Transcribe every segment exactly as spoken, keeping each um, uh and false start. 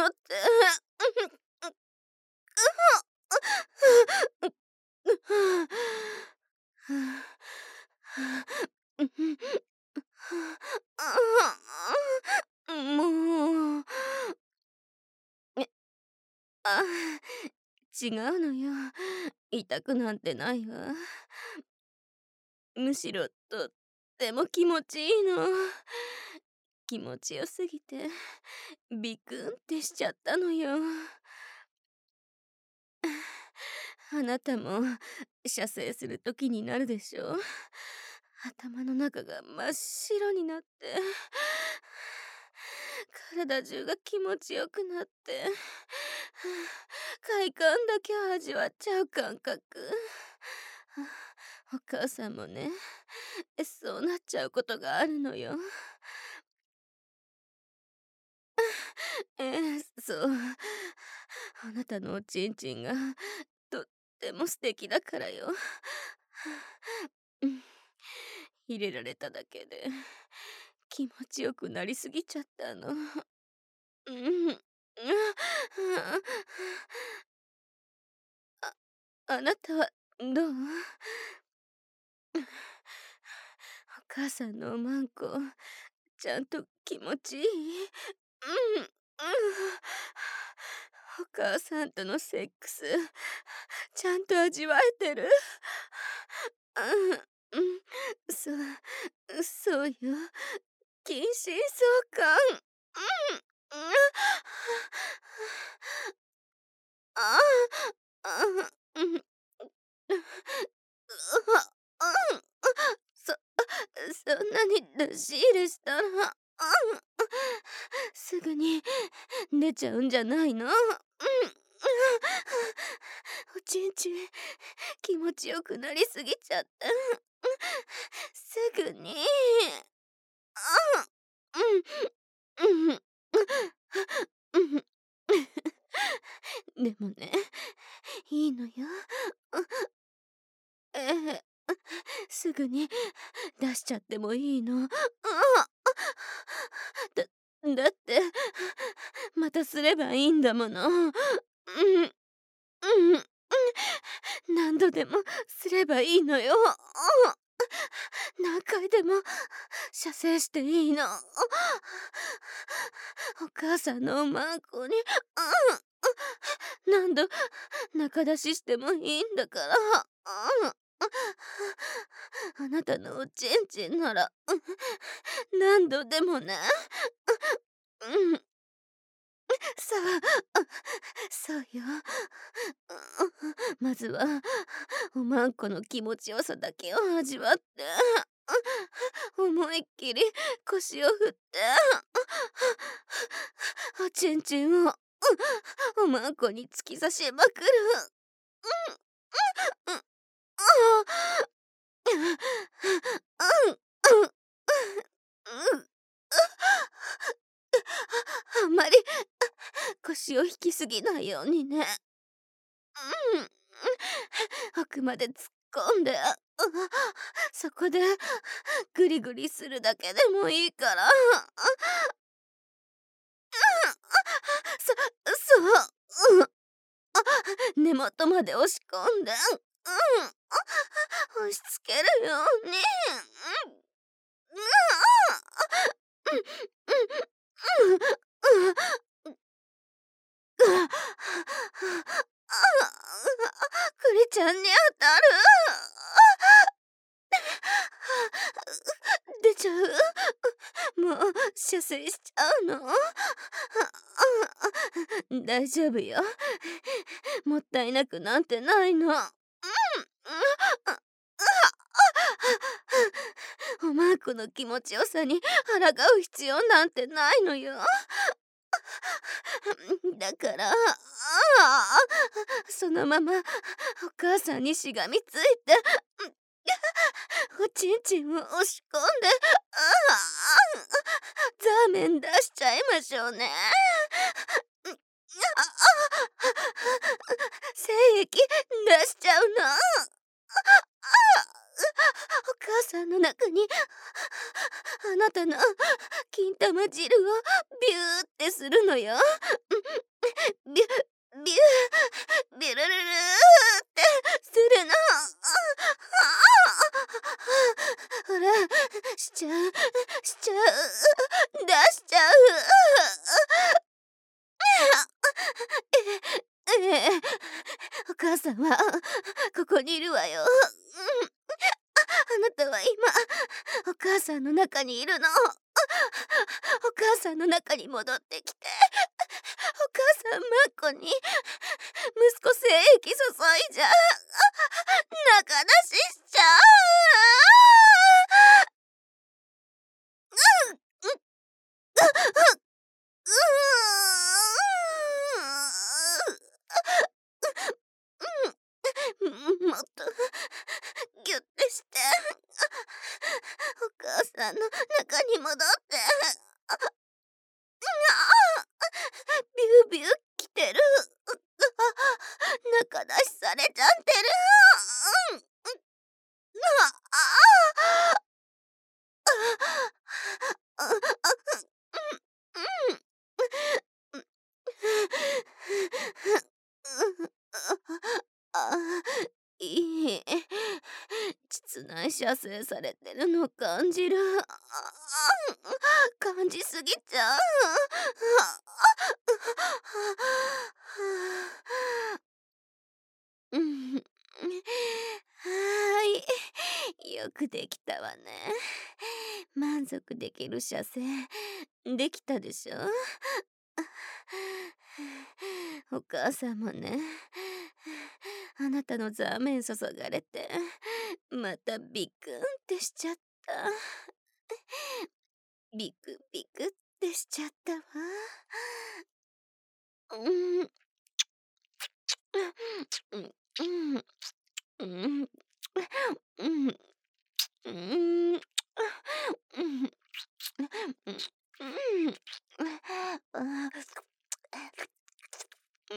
って。もう。え、あ、違うのよ。痛くなんてないわ。むしろとっても気持ちいいの。気持ちよすぎてビクンってしちゃったのよ。あなたも射精する時になるでしょ。頭の中が真っ白になって体中が気持ちよくなって快感だけを味わっちゃう感覚。お母さんもね、そうなっちゃうことがあるのよ。ええ、そう。あなたのおちんちんがとっても素敵だからよ。うん、入れられただけで気持ちよくなりすぎちゃったの。うん。あ、あなたはどう？お母さんのおまんこ、ちゃんと気持ちいい？うん、うん。お母さんとのセックス、ちゃんと味わえてる？うん、うん、そう、そうよ。近親相関。うん、うん。ああ、あ、うん。うわ、うん。そそんなに出し入れしたら、うん、すぐに出ちゃうんじゃないの？うん。おちんちん気持ちよくなりすぎちゃった。すぐに。うん。うん。うん。うん。でもね、いいのよ。ええ、すぐに出しちゃってもいいの。だだってまたすればいいんだもの。うん。うん。うん。何度でもすればいいのよ。何回でも射精していいの。お母さんのおまんこに、何度中出ししてもいいんだから。あなたのおちんちんなら何度でもね。うん。そう、そうよ。まずはおまんこの気持ちよさだけを味わって、思いっきり腰を振って、おちんちんをおまんこに突き刺しまくる。うん、うん、うん、うん、うん、うん。あんまり腰を引きすぎないようにね。うん。奥まで突っ込んで、そこでグリグリするだけでもいいから。そそう。うん。根元まで押し込んで、うん。押し付けるように。うん。うん。うん。うん。うん。クリちゃんに当たる。出ちゃう？もう射精しちゃうの？大丈夫よ。もったいなくなんてないの。うん。おまんこの気持ちよさに抗う必要なんてないのよ。だから、ああ、そのままお母さんにしがみついて、おちんちんを押し込んで、ああ、ザーメン出しちゃいましょうね。ああ、精液出しちゃうの。お母さんの中にあなたの金玉汁をビューってするのよ。 母さんはここにいるわよ。うん、あなたは今お母さんの中にいるの。お母さんの中に戻ってきて、お母さんマッコに息子精液注いじゃ仲出ししちゃう。うん、もっとギュッてして、お母さんの中に戻って。ビュービュー来てる。仲出しされちゃってる。うん、ああああ、いい。膣内射精されてるの感じる。感じすぎちゃう。うん。はーい。よくできたわね。満足できる射精できたでしょ。お母さんもね、あなたのザーメン注がれてまたビクンってしちゃった。ビクビクってしちゃったわ。うん、うん、うん、うん、うん、うん、うん、うん、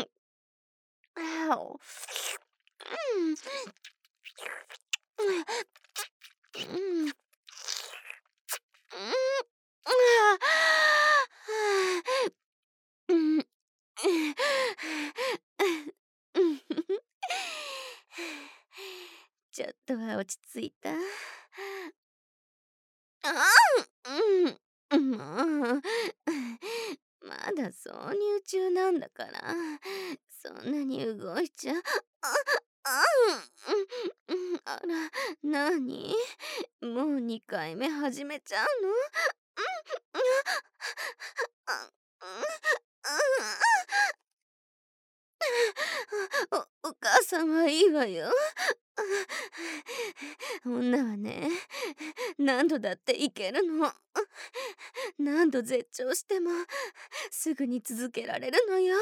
あお、うん、うん、うん、うん、ちょっとは落ち着いた？あうん、もう、まだ挿入中なんだから、そんなに動いちゃ、あ、あうん、うん、あら、なに？もうにかいめ始めちゃうの？うん、あ、うん、うん、おお母さんはいいわよ。女はね、何度だっていけるの。何度絶頂してもすぐに続けられるのよ。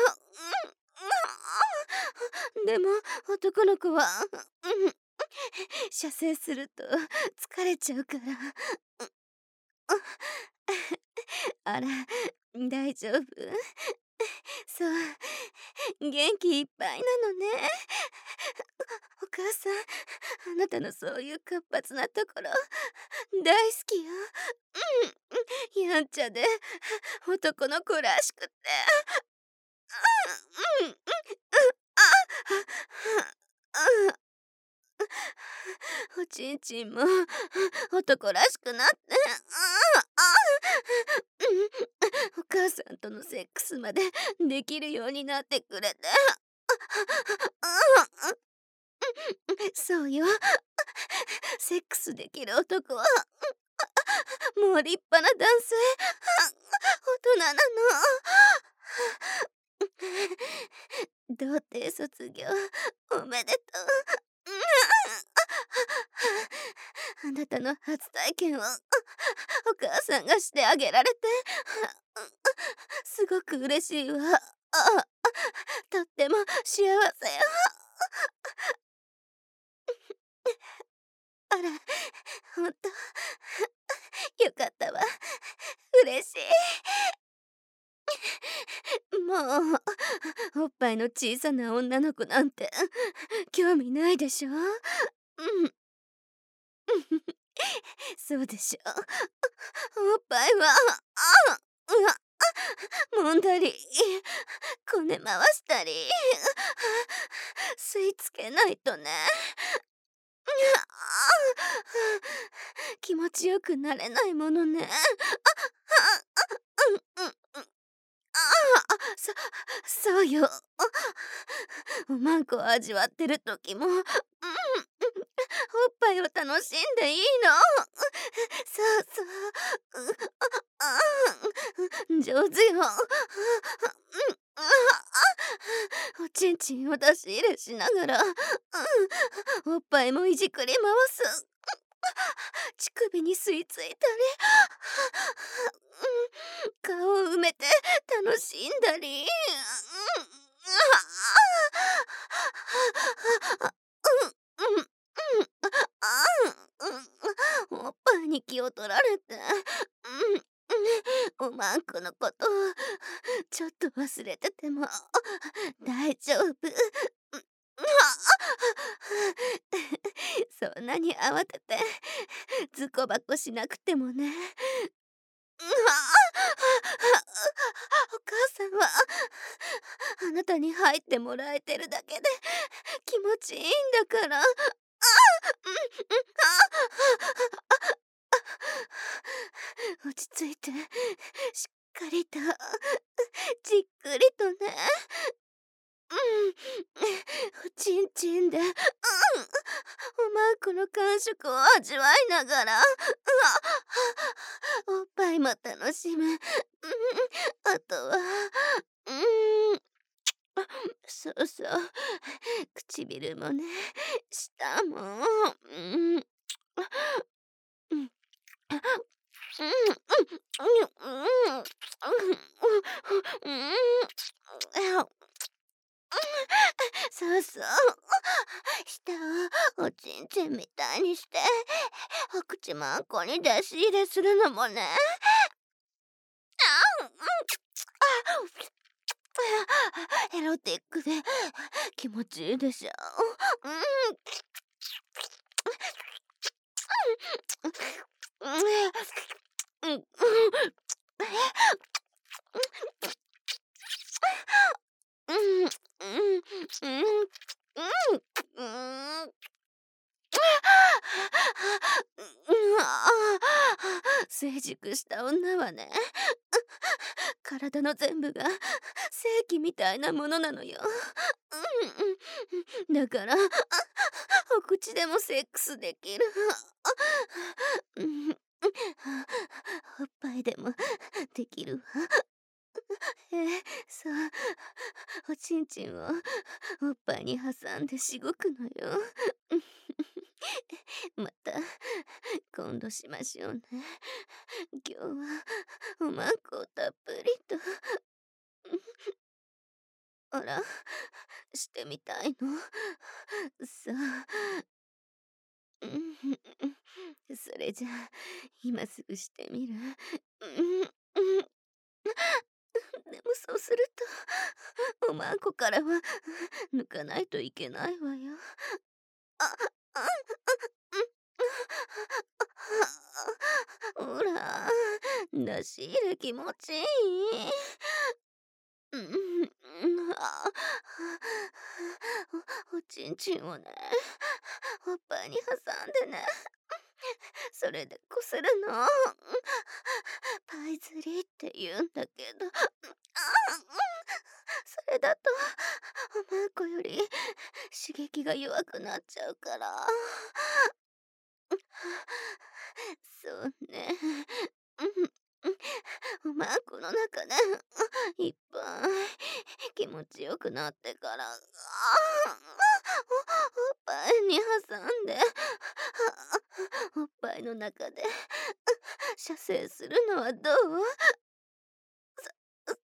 うん、でも男の子は、うん、射精すると疲れちゃうから。あら、大丈夫？そう、元気いっぱいなのね。お母さん、あなたのそういう活発なところ大好きよ。うん、やんちゃで男の子らしくて。うん、うん、うん、あ、おちんちんも男らしくなって、お母さんとのセックスまでできるようになってくれて。そうよ。セックスできる男はもう立派な男性。大人なの。童貞卒業おめでとう。あなたの初体験をお母さんがしてあげられてすごく嬉しいわ。あ、とっても幸せよ。あら、ほんとよかったわ。嬉しい。もうおっぱいの小さな女の子なんて興味ないでしょ。うん。そうでしょ。おっぱいは、あ、うわ、揉んだり、こね回したり、吸い付けないとね。気持ちよくなれないものね。うんうんうん。ああ、 そそうよ。おまんこを味わってる時も、うん、おっぱいを楽しんでいいの。そうそう。うああ、上手よ。おちんちんを出し入れしながら、うん、おっぱいもいじくり回す。乳首に吸い付いたり、うん、顔を埋めて楽しんだり、うんうんうんあうんおっぱいに気を取られて、うん、おまんこのことちょっと忘れてても大丈夫。そんなに慌ててズコバコしなくてもね。お母さんはあなたに入ってもらえてるだけで気持ちいいんだから。落ち着いてしっかりとじっくりとね。うん、おちんちんで、うん、おまんこの感触を味わいながら、おっぱいも楽しむ。うん、あとは、うん、そうそう、唇もね、舌も、うん、うん、うん、うん、うん、うん、そうそう。舌をおちんちんみたいにして、お口まんこに出し入れするのもね。あうんあエロティックで気持ちいいでしょ。うんうんうんうんうんうんうんうん成熟した女はね、体の全部が正規みたいなものなのよ。うんうん、だからお口でもセックスできる。うん、おっぱいでもできるわ。えー、そう、おちんちんをおっぱいに挟んでしごくのよ。また今度しましょうね。今日はおまんこをたっぷりと。あら、してみたいの。さあ、うん、それじゃあ今すぐしてみる。うんうん、でもそうするとおまんこからは抜かないといけないわよ。あ、あ、ほら、出し入れ気持ちいい。うん、あ、おおちんちんをね、おっぱいに挟んでね、それでこするの。パイズリって言うんだけど、それだとおまんこより刺激が弱くなっちゃうから。そうね。うん、おまんこの中でいっぱい気持ちよくなってから、あおおっぱいに挟んで、おっぱいの中で射精するのはどう？そう、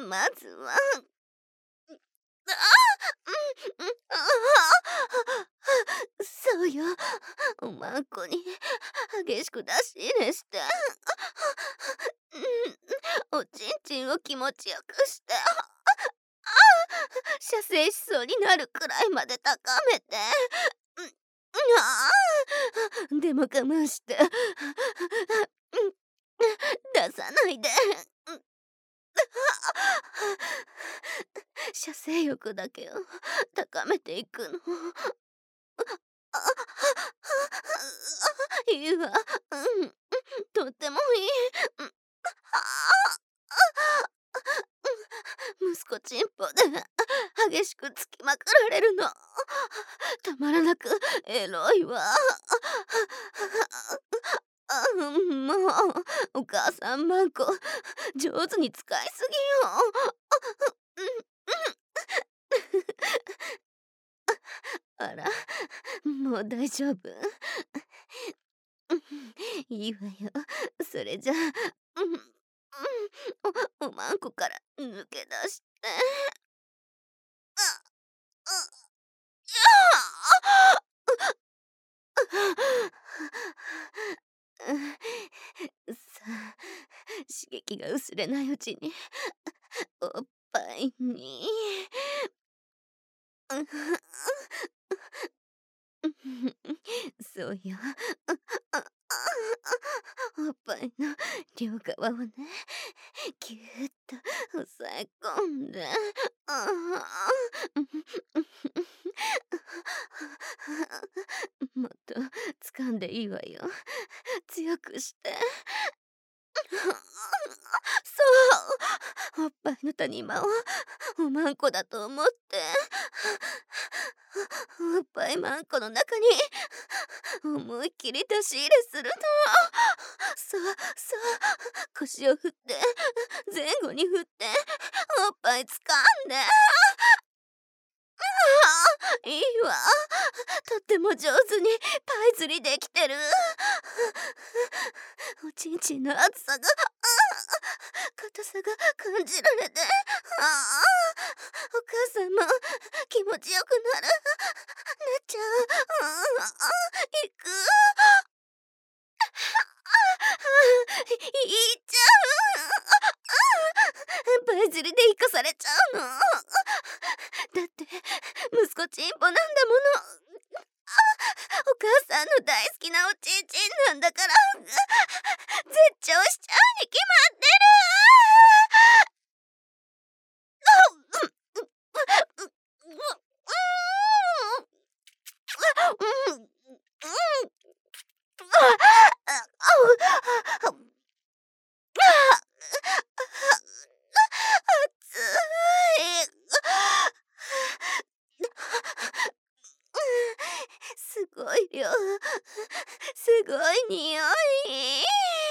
まずは、あうん、うん、あそうよ。おまんこに激しく出し入れして、うん、おちんちんを気持ちよくして、射精しそうになるくらいまで高めて、うん、ああ、でも我慢して、うん、出さないで。うん射精欲だけを高めていくの。いいわ。うん、とってもいい。うん、 息子チンポで激しくつきまくられるの。たまらなくエロいわ。あ、もう、お母さんマンコ、上手に使いすぎよ。あら、もう大丈夫？いいわよ。それじゃあ、うん、うん、おおまんこから抜け出して。あ、う、さあ、刺激が薄れないうちにおっぱいに。そうよ。おっぱいの両側をね、ぎゅっと押さえ込んで。もっと掴んでいいわよ。強くして。そう、おっぱいの谷間をおまんこだと思って、おっぱいまんこの中に思いっきり出し入れするの。そうそう、腰を振って前後に振っておっぱい掴んで。いいわ、とっても上手にパイ釣りできてる。おちんちんの厚さが、硬さが感じられて、ああ、お母さんも気持ちよくなる。なっちゃう。ああ、いく。いいっちゃう。パイ釣りで生かされちゃうの。だって息子チンポなんだもの。お母さんの大好きなおちんちんなんだから、絶頂しちゃうに決まってる。熱い。すごい量、すごい匂い。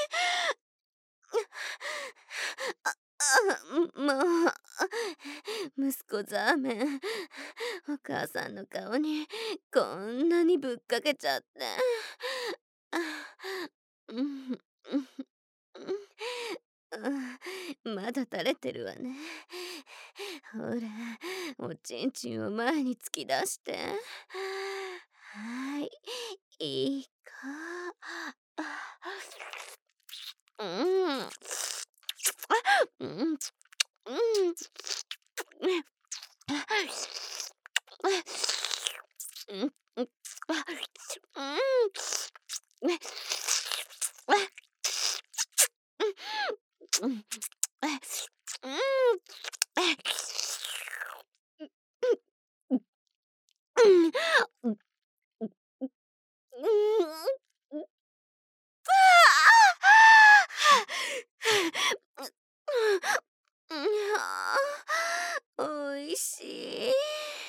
あ、あ、もう、息子ザーメン、お母さんの顔にこんなにぶっかけちゃって。うん、うん、まだ垂れてるわね。ほら、おちんちんを前に突き出して。はい、いい子。うん。うん。うん。うん。うん。うん。おいしい。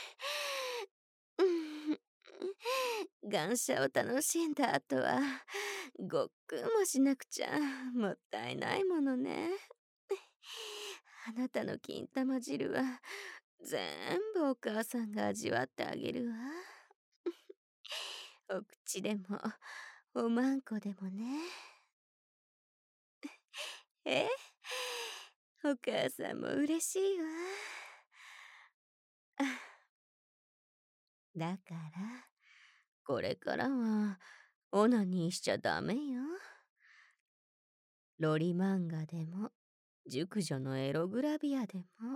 感謝を楽しんだ後はごっくんもしなくちゃもったいないものね。あなたの金玉汁は全部お母さんが味わってあげるわ。お口でもおまんこでもね。え、お母さんも嬉しいわ。だからこれからはオナニーしちゃダメよ。ロリ漫画でも熟女のエログラビアでも。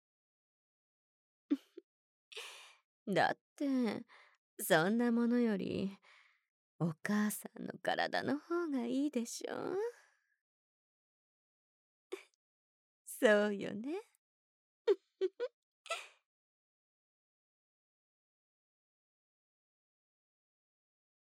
だってそんなものよりお母さんの体の方がいいでしょ。そうよね。